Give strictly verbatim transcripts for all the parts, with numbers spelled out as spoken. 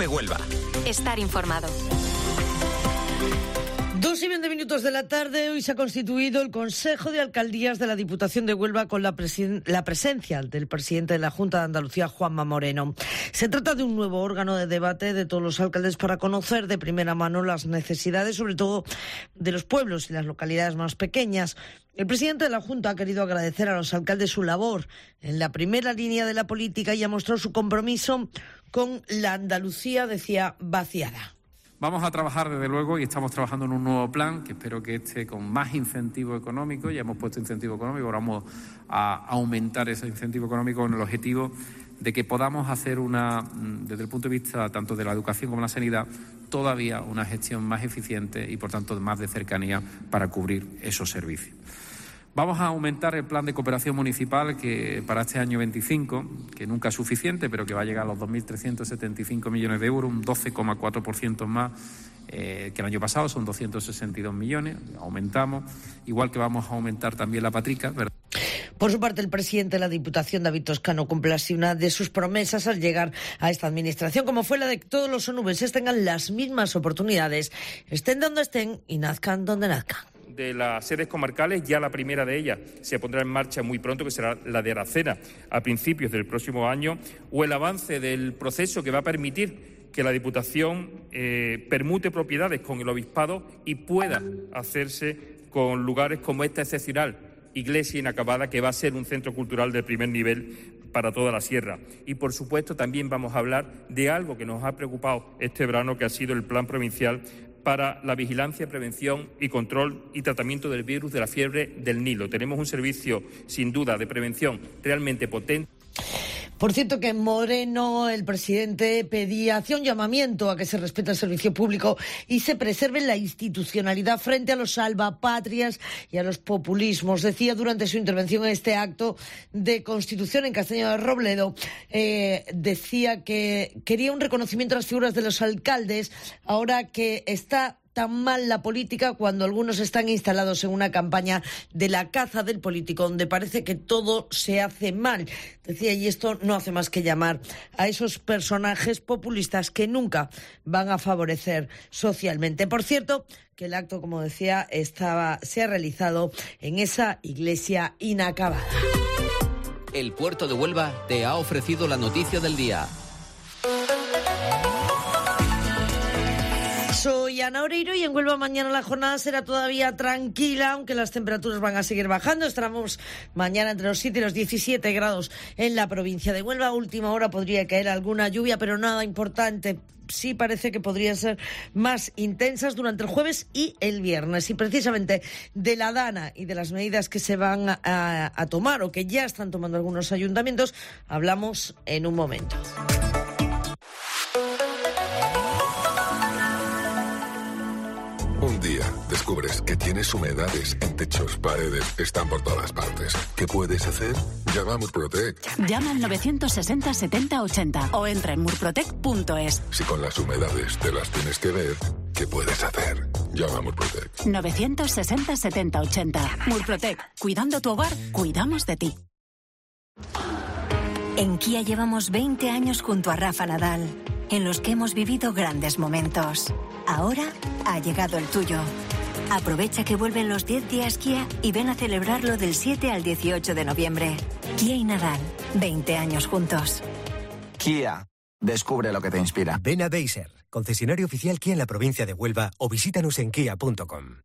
de Huelva. Estar informado. Dos y veinte minutos de la tarde. Hoy se ha constituido el Consejo de Alcaldías de la Diputación de Huelva con la, presen- la presencia del presidente de la Junta de Andalucía, Juanma Moreno. Se trata de un nuevo órgano de debate de todos los alcaldes para conocer de primera mano las necesidades, sobre todo de los pueblos y las localidades más pequeñas. El presidente de la Junta ha querido agradecer a los alcaldes su labor en la primera línea de la política y ha mostrado su compromiso con la Andalucía, decía, vaciada. Vamos a trabajar, desde luego, y estamos trabajando en un nuevo plan que espero que esté con más incentivo económico. Ya hemos puesto incentivo económico, ahora vamos a aumentar ese incentivo económico con el objetivo de que podamos hacer una, desde el punto de vista tanto de la educación como la sanidad, todavía una gestión más eficiente y, por tanto, más de cercanía para cubrir esos servicios. Vamos a aumentar el plan de cooperación municipal que para este año veinticinco, que nunca es suficiente, pero que va a llegar a los dos mil trescientos setenta y cinco millones de euros, un doce coma cuatro por ciento más eh, que el año pasado, son doscientos sesenta y dos millones, aumentamos, igual que vamos a aumentar también la patrica, ¿verdad? Por su parte, el presidente de la Diputación, David Toscano, cumple así una de sus promesas al llegar a esta administración, como fue la de que todos los onubenses tengan las mismas oportunidades, estén donde estén y nazcan donde nazcan. De las sedes comarcales, ya la primera de ellas se pondrá en marcha muy pronto, que será la de Aracena, a principios del próximo año, o el avance del proceso que va a permitir que la Diputación eh, permute propiedades con el Obispado y pueda hacerse con lugares como esta excepcional iglesia inacabada, que va a ser un centro cultural del primer nivel para toda la sierra. Y, por supuesto, también vamos a hablar de algo que nos ha preocupado este verano, que ha sido el Plan Provincial para la vigilancia, prevención y control y tratamiento del virus de la fiebre del Nilo. Tenemos un servicio, sin duda, de prevención realmente potente. Por cierto, que Moreno, el presidente, pedía, hacía un llamamiento a que se respete el servicio público y se preserve la institucionalidad frente a los salvapatrias y a los populismos. Decía durante su intervención en este acto de Constitución en Castaño de Robledo, eh, decía que quería un reconocimiento a las figuras de los alcaldes, ahora que está tan mal la política, cuando algunos están instalados en una campaña de la caza del político, donde parece que todo se hace mal. Decía, y esto no hace más que llamar a esos personajes populistas que nunca van a favorecer socialmente. Por cierto, que el acto, como decía, estaba, se ha realizado en esa iglesia inacabada. El Puerto de Huelva te ha ofrecido la noticia del día. Soy Ana Oreiro y en Huelva mañana la jornada será todavía tranquila, aunque las temperaturas van a seguir bajando. Estaremos mañana entre los siete y los diecisiete grados en la provincia de Huelva. A última hora podría caer alguna lluvia, pero nada importante. Sí parece que podrían ser más intensas durante el jueves y el viernes. Y precisamente de la DANA y de las medidas que se van a, a tomar o que ya están tomando algunos ayuntamientos, hablamos en un momento. Un día descubres que tienes humedades en techos, paredes, están por todas partes. ¿Qué puedes hacer? Llama a Murprotec. Llama al novecientos sesenta setenta ochenta o entra en murprotec punto es. Si con las humedades te las tienes que ver, ¿qué puedes hacer? Llama a Murprotec. novecientos sesenta setenta ochenta. Murprotec. Cuidando tu hogar, cuidamos de ti. En Kia llevamos veinte años junto a Rafa Nadal, en los que hemos vivido grandes momentos. Ahora ha llegado el tuyo. Aprovecha que vuelven los diez días Kia y ven a celebrarlo del siete al dieciocho de noviembre. Kia y Nadal, veinte años juntos. Kia, descubre lo que te inspira. Ven a Deiser, concesionario oficial Kia en la provincia de Huelva, o visítanos en kia punto com.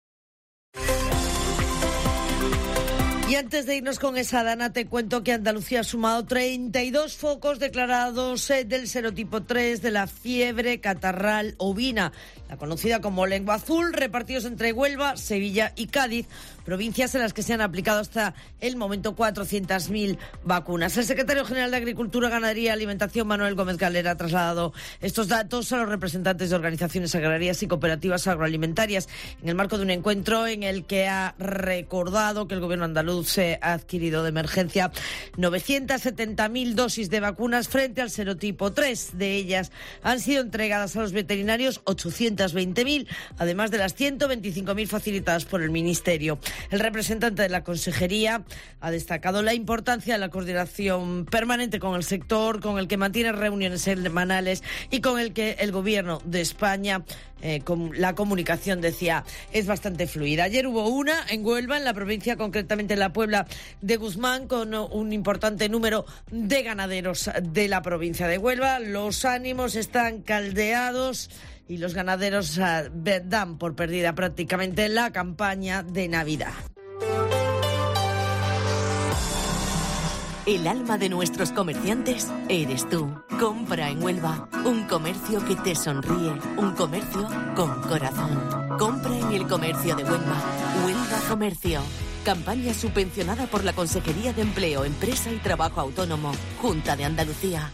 Y antes de irnos con esa dana, te cuento que Andalucía ha sumado treinta y dos focos declarados eh, del serotipo tres de la fiebre catarral ovina, la conocida como lengua azul, repartidos entre Huelva, Sevilla y Cádiz, provincias en las que se han aplicado hasta el momento cuatrocientas mil vacunas. El secretario general de Agricultura, Ganadería y Alimentación, Manuel Gómez Galera, ha trasladado estos datos a los representantes de organizaciones agrarias y cooperativas agroalimentarias en el marco de un encuentro en el que ha recordado que el gobierno andaluz se ha adquirido de emergencia novecientas setenta mil dosis de vacunas frente al serotipo tres. De ellas han sido entregadas a los veterinarios ochocientas veinte mil, además de las ciento veinticinco mil facilitadas por el Ministerio. El representante de la Consejería ha destacado la importancia de la coordinación permanente con el sector, con el que mantiene reuniones semanales y con el que el Gobierno de España, eh, con la comunicación, decía, es bastante fluida. Ayer hubo una en Huelva, en la provincia, concretamente en la Puebla de Guzmán, con un importante número de ganaderos de la provincia de Huelva. Los ánimos están caldeados y los ganaderos uh, dan por perdida prácticamente la campaña de Navidad. El alma de nuestros comerciantes eres tú. Compra en Huelva. Un comercio que te sonríe. Un comercio con corazón. Compra en el comercio de Huelva. Huelva Comercio. Campaña subvencionada por la Consejería de Empleo, Empresa y Trabajo Autónomo. Junta de Andalucía.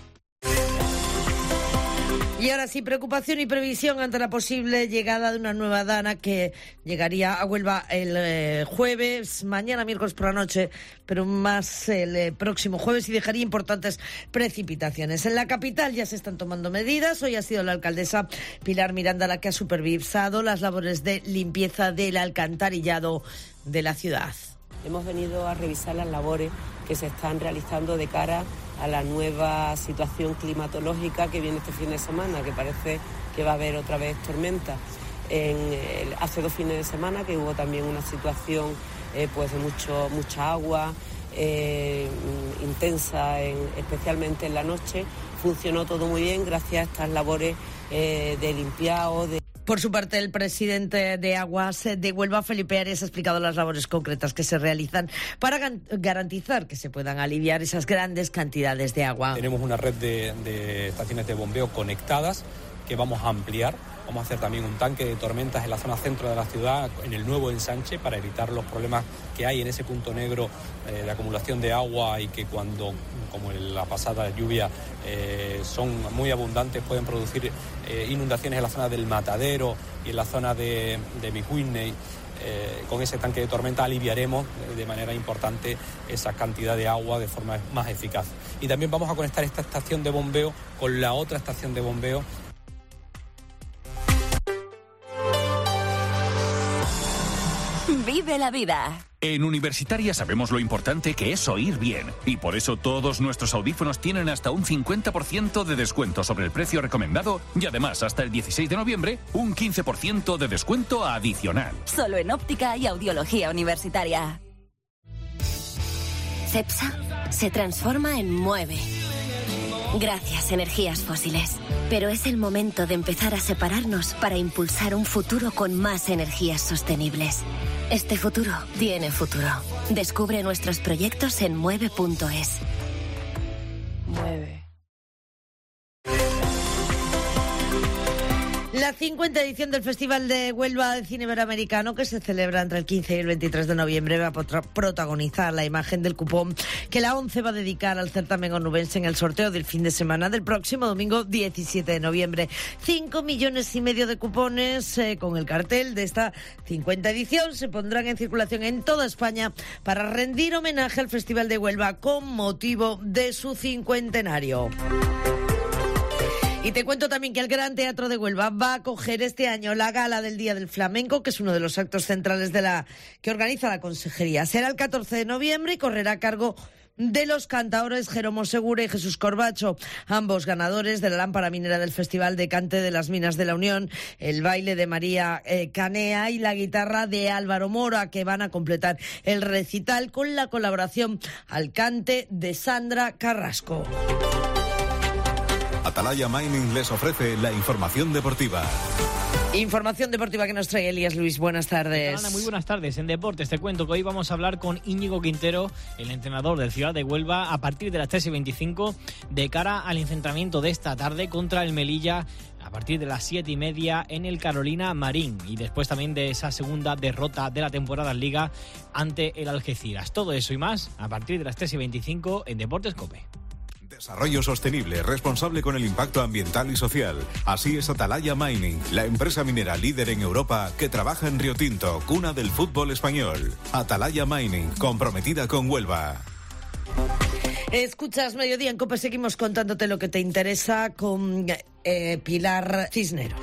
Y ahora sí, preocupación y previsión ante la posible llegada de una nueva dana que llegaría a Huelva el eh, jueves, mañana miércoles por la noche, pero más el eh, próximo jueves, y dejaría importantes precipitaciones. En la capital ya se están tomando medidas. Hoy ha sido la alcaldesa Pilar Miranda la que ha supervisado las labores de limpieza del alcantarillado de la ciudad. Hemos venido a revisar las labores que se están realizando de cara a la nueva situación climatológica que viene este fin de semana, que parece que va a haber otra vez tormenta. En el, hace dos fines de semana que hubo también una situación eh, pues de mucho, mucha agua eh, intensa, en, especialmente en la noche. Funcionó todo muy bien gracias a estas labores eh, de limpiado, de... Por su parte, el presidente de Aguas de Huelva, Felipe Arias, ha explicado las labores concretas que se realizan para garantizar que se puedan aliviar esas grandes cantidades de agua. Tenemos una red de, de estaciones de bombeo conectadas que vamos a ampliar. Vamos a hacer también un tanque de tormentas en la zona centro de la ciudad, en el nuevo ensanche, para evitar los problemas que hay en ese punto negro eh, de acumulación de agua, y que cuando, como en la pasada lluvia, eh, son muy abundantes, pueden producir eh, inundaciones en la zona del Matadero y en la zona de, de Mijuiney. Eh, con ese tanque de tormenta aliviaremos de manera importante esa cantidad de agua de forma más eficaz. Y también vamos a conectar esta estación de bombeo con la otra estación de bombeo. Vive la vida. En Universitaria sabemos lo importante que es oír bien, y por eso todos nuestros audífonos tienen hasta un cincuenta por ciento de descuento sobre el precio recomendado, y además hasta el dieciséis de noviembre un quince por ciento de descuento adicional. Solo en óptica y audiología universitaria. Cepsa se transforma en mueve. Gracias, energías fósiles. Pero es el momento de empezar a separarnos para impulsar un futuro con más energías sostenibles. Este futuro tiene futuro. Descubre nuestros proyectos en mueve punto es. Mueve. La cincuenta edición del Festival de Huelva de Cine Iberoamericano, que se celebra entre el quince y el veintitrés de noviembre, va a protagonizar la imagen del cupón que la ONCE va a dedicar al certamen onubense en el sorteo del fin de semana del próximo domingo diecisiete de noviembre. Cinco millones y medio de cupones eh, con el cartel de esta cincuenta edición se pondrán en circulación en toda España para rendir homenaje al Festival de Huelva con motivo de su cincuentenario. Y te cuento también que el Gran Teatro de Huelva va a acoger este año la Gala del Día del Flamenco, que es uno de los actos centrales de la que organiza la Consejería. Será el catorce de noviembre y correrá a cargo de los cantaores Jeromo Segura y Jesús Corbacho, ambos ganadores de la lámpara minera del Festival de Cante de las Minas de la Unión, el baile de María eh, Canea y la guitarra de Álvaro Mora, que van a completar el recital con la colaboración al cante de Sandra Carrasco. Atalaya Mining les ofrece la información deportiva. Información deportiva que nos trae Elías Luis. Buenas tardes. Ana, muy buenas tardes. En deportes te cuento que hoy vamos a hablar con Íñigo Quintero, el entrenador del Ciudad de Huelva, a partir de las tres y veinticinco, de cara al enfrentamiento de esta tarde contra el Melilla, a partir de las siete y media en el Carolina Marín, y después también de esa segunda derrota de la temporada en Liga ante el Algeciras. Todo eso y más a partir de las tres y veinticinco en Deportes COPE. Desarrollo sostenible, responsable con el impacto ambiental y social. Así es Atalaya Mining, la empresa minera líder en Europa que trabaja en Río Tinto, cuna del fútbol español. Atalaya Mining, comprometida con Huelva. Escuchas Mediodía en COPE, seguimos contándote lo que te interesa con eh, Pilar Cisneros.